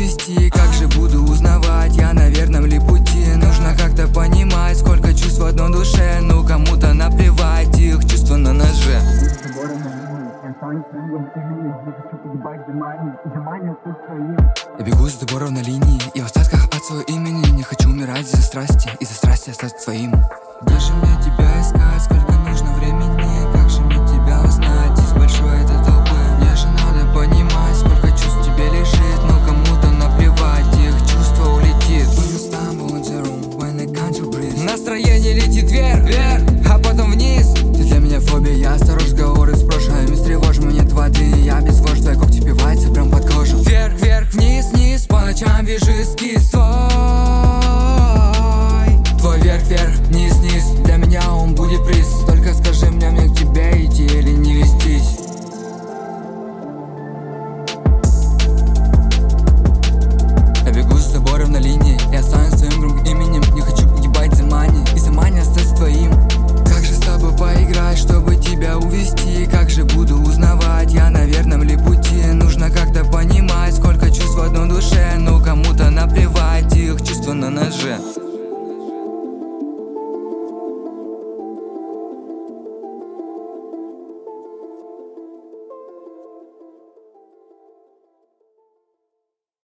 вести, как же буду узнавать, я на верном ли пути. Нужно как-то понимать, сколько чувств в одной душе. Ну кому-то наплевать, их чувства на ноже. Я бегу за забором на линии, и в остатках от своего имени. Не хочу умирать из-за страсти остаться своим. Где же мне тебя искать, сколько нужно времени? Как же мне тебя узнать из большой этой толпы? Мне же надо понимать, сколько чувств в тебе лежит. Но кому-то наплевать, их чувство улетит. Настроение летит вверх,